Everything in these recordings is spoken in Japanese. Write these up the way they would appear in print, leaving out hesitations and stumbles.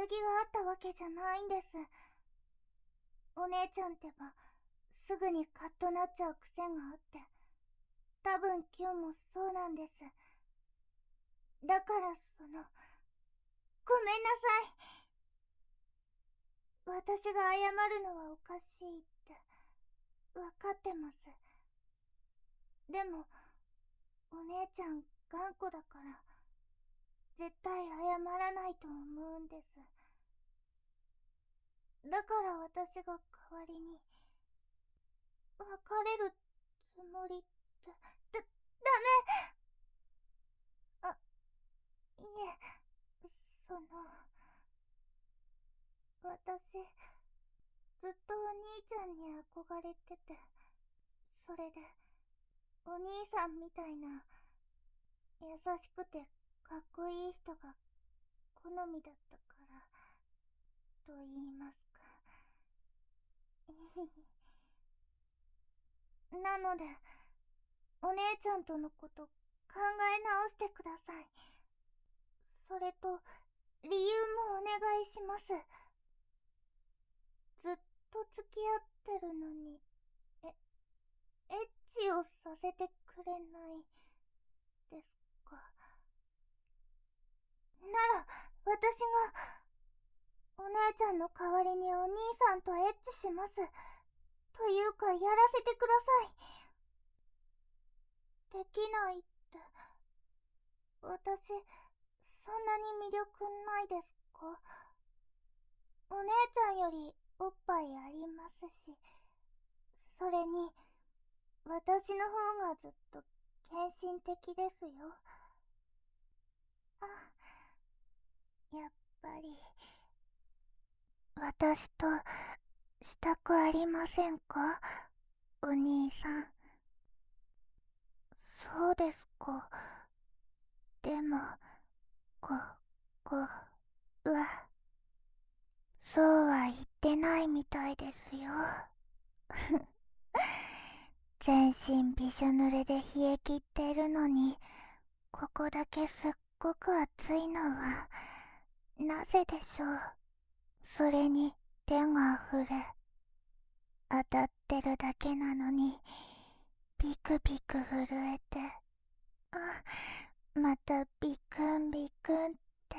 ぎがあったわけじゃないんです。お姉ちゃんってば、すぐにカッとなっちゃう癖があって、多分今日もそうなんです。だからごめんなさい。私が謝るのはおかしいって分かってます。でもお姉ちゃん頑固だから絶対謝らないと思うんです。だから私が代わりに別れるつもりって。ダメ。あ、いえ、私ずっとお兄ちゃんに憧れてて、それでお兄さんみたいな優しくてかっこいい人が好みだったからと言いますか。なのでお姉ちゃんとのこと考え直してください。それと理由もお願いします。ずっと付き合ってるのにエッチをさせてくれないですか。なら私がお姉ちゃんの代わりにお兄さんとエッチします。というかやらせてください。できないって。私そんなに魅力ないですか？お姉ちゃんよりおっぱいありますし、それに私の方がずっと献身的ですよ。あ、やっぱり私としたくありませんか、お兄さん。そうですか。でもこはそうは言ってないみたいですよ。全身びしょ濡れで冷え切ってるのに、ここだけすっごく暑いのはなぜでしょう。それに手が触れ、当たってるだけなのにビクビク震えて、またビクンビクンって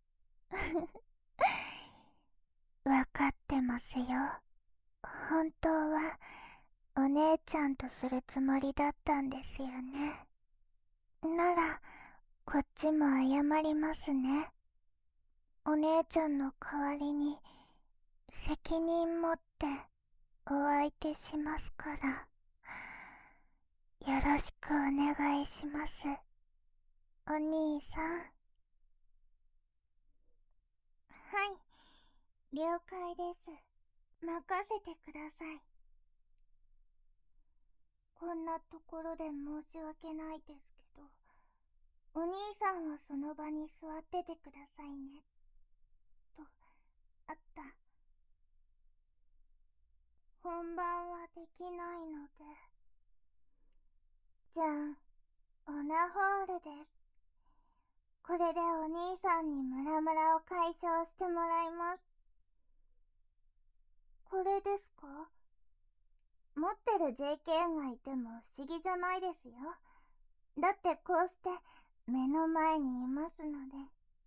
わかってますよ。本当はお姉ちゃんとするつもりだったんですよね。ならこっちも謝りますね。お姉ちゃんの代わりに責任持ってお相手しますから、よろしくお願いします、お兄さん。はい、了解です。任せてください。こんなところで申し訳ないですけど、お兄さんはその場に座っててくださいねとあった。本番はできないので。じゃん、オナホールです。これでお兄さんにムラムラを解消してもらいます。これですか？持ってる JK がいても不思議じゃないですよ。だってこうして目の前にいますので。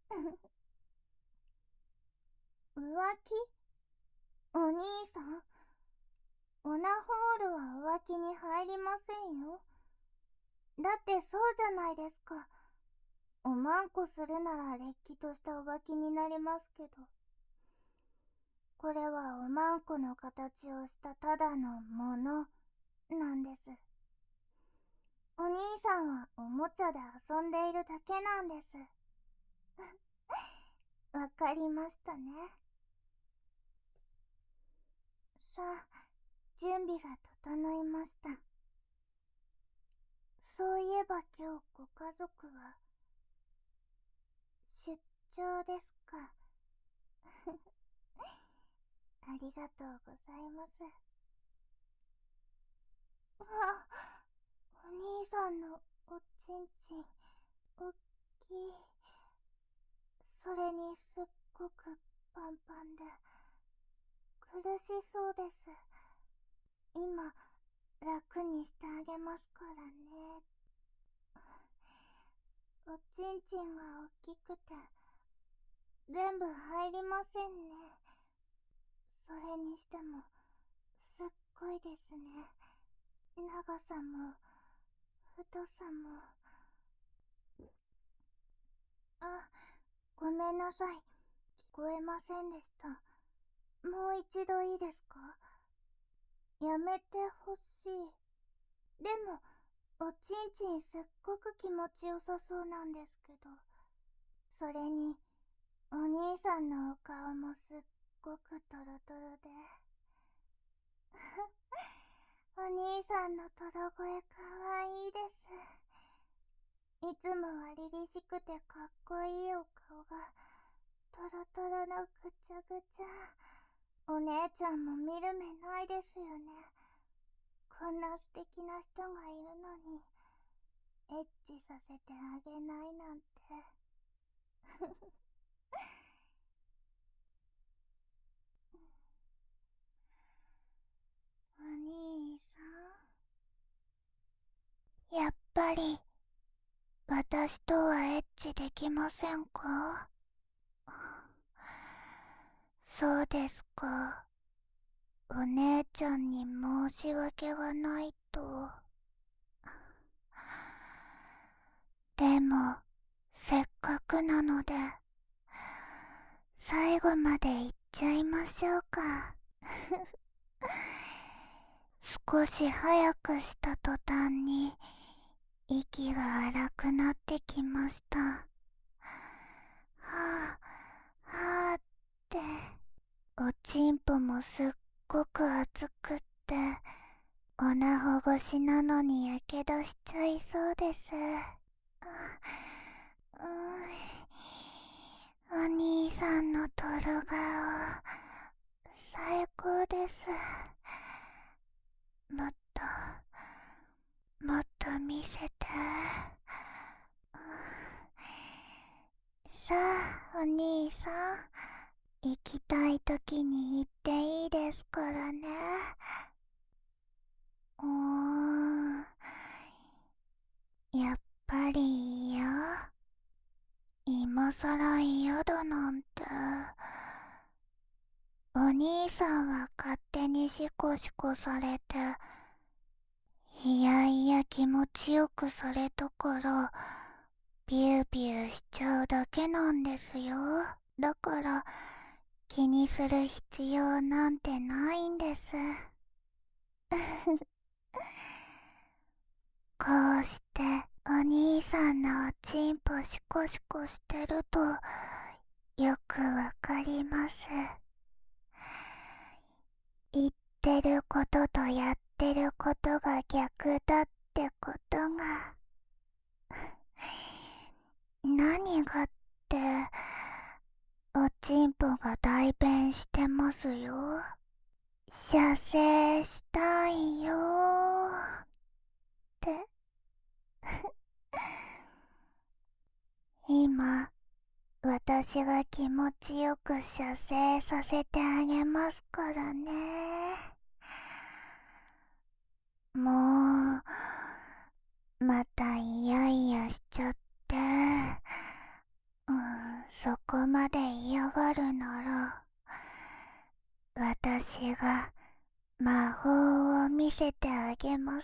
浮気？お兄さん、オナホールは浮気に入りませんよ。だってそうじゃないですか。おまんこするなられっきとした浮気になりますけど、これはおまんこの形をしたただのものなんです。お兄さんはおもちゃで遊んでいるだけなんです。わかりましたね。さあ、準備が整いました。そういえば今日ご家族は出張ですか？ありがとうございます。わ、お兄さんのおちんちん、おっきい。それにすっごくパンパンで苦しそうです。今、楽にしてあげますからね。おちんちんが大きくて、全部入りませんね。それにしても、すっごいですね。長さも、太さも。あ、ごめんなさい。聞こえませんでした。もう一度いいですか？やめてほしい。でも、おちんちんすっごく気持ちよさそうなんですけど。それに、お兄さんのお顔もすっごくトロトロで。お兄さんのトロ声かわいいです。いつもは凛々しくてかっこいいお顔が、トロトロのぐちゃぐちゃ。お姉ちゃんも見る目ないですよね。こんな素敵な人がいるのに、エッチさせてあげないなんて。お兄さん、やっぱり私とはエッチできませんか？そうですか。お姉ちゃんに申し訳がないと。でも、せっかくなので、最後まで行っちゃいましょうか。少し早くした途端に、息が荒くなってきました。はぁ、はぁって、おちんぽもすっごく熱くって、おなほ越しなのにやけどしちゃいそうです。お兄さんのトロ顔、最高です。もっと、もっと見せて。さあ、お兄さん、行きたいときに行っていいですからね。やっぱり嫌？今さら嫌だなんて。お兄さんは勝手にシコシコされて、いやいや気持ちよくされたから、ビュービューしちゃうだけなんですよ。だから、気にする必要なんてないんです。こうしてお兄さんのおちんぽシコシコしてるとよくわかります。言ってることとやってることが逆だってことが。何がって、おちんぽが代弁してますよ。射精したいよーって。今、私が気持ちよく射精させてあげますからね。もう、またイヤイヤしちゃって、そこまで嫌がるなら、私が魔法を見せてあげます。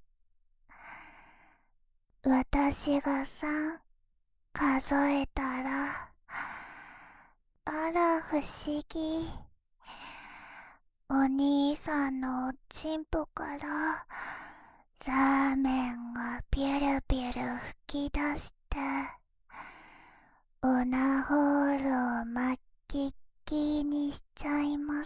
私が3数えたら、あら不思議。お兄さんのおちんぽからザーメンがビュルビュル吹き出して、オナホールをまっきっきにしちゃいます。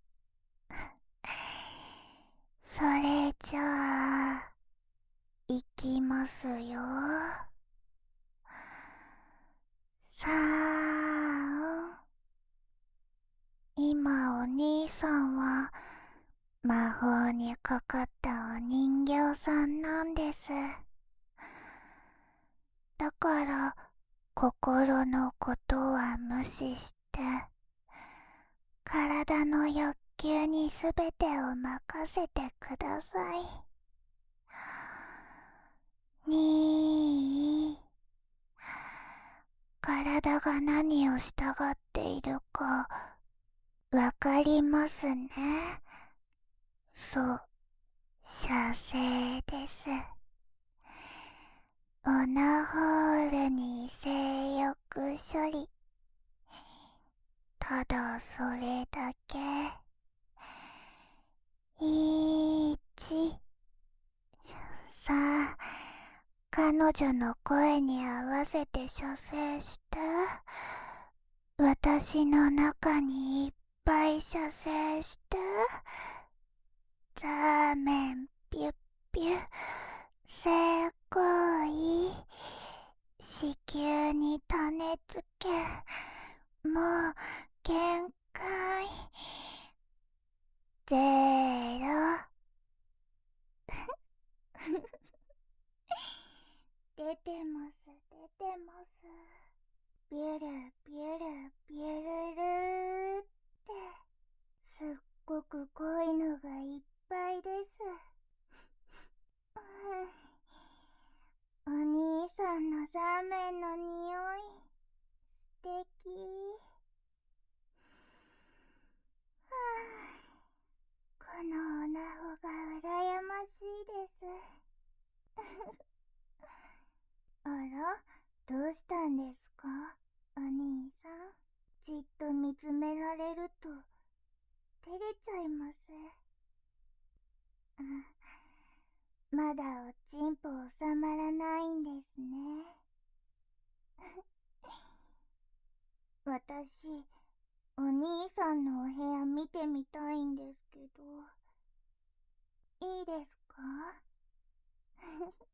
それじゃあ、いきますよ。3。今お兄さんは魔法にかかったお人形さんなんです。だから心のことは無視して体の欲求にすべてを任せてください。にー。体が何をしたがっているかわかりますね。そう、射精です。オナホールに性欲処理。ただそれだけ。1、さあ、彼女の声に合わせて射精して。私の中にいっぱい射精して。ザーメンピュッピュ。性行為。子宮に種付け。もう限界。ゼロ。出てます、出てます。ビュルビュルビュルルーって、すっごく濃いのがいっぱいです。お兄さんのザーメンの匂い、素敵。このオナホが羨ましいです。あら、どうしたんですか、お兄さん。じっと見つめられると照れちゃいます。まだおちんぽ収まらないんですね。私、お兄さんのお部屋見てみたいんですけど、いいですか？